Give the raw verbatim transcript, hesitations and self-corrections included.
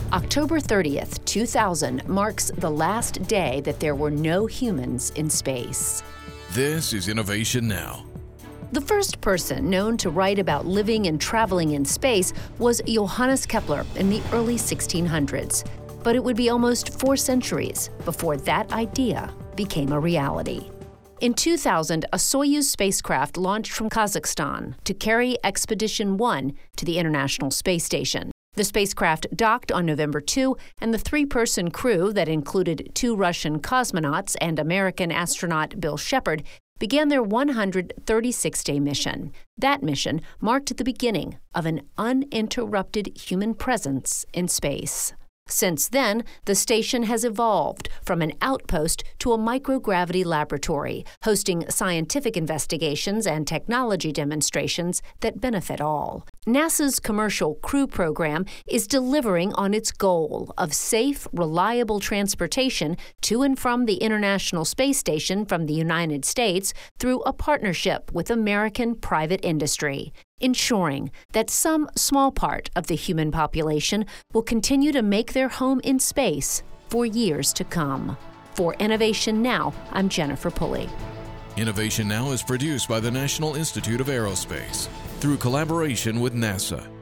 October thirtieth, two thousand marks the last day that there were no humans in space. This is Innovation Now. The first person known to write about living and traveling in space was Johannes Kepler in the early sixteen hundreds. But it would be almost four centuries before that idea became a reality. In two thousand, a Soyuz spacecraft launched from Kazakhstan to carry Expedition one to the International Space Station. The spacecraft docked on November second, and the three-person crew that included two Russian cosmonauts and American astronaut Bill Shepard began their one hundred thirty-six day mission. That mission marked the beginning of an uninterrupted human presence in space. Since then, the station has evolved from an outpost to a microgravity laboratory, hosting scientific investigations and technology demonstrations that benefit all. NASA's Commercial Crew Program is delivering on its goal of safe, reliable transportation to and from the International Space Station from the United States through a partnership with American private industry, ensuring that some small part of the human population will continue to make their home in space for years to come. For Innovation Now, I'm Jennifer Pulley. Innovation Now is produced by the National Institute of Aerospace through collaboration with NASA.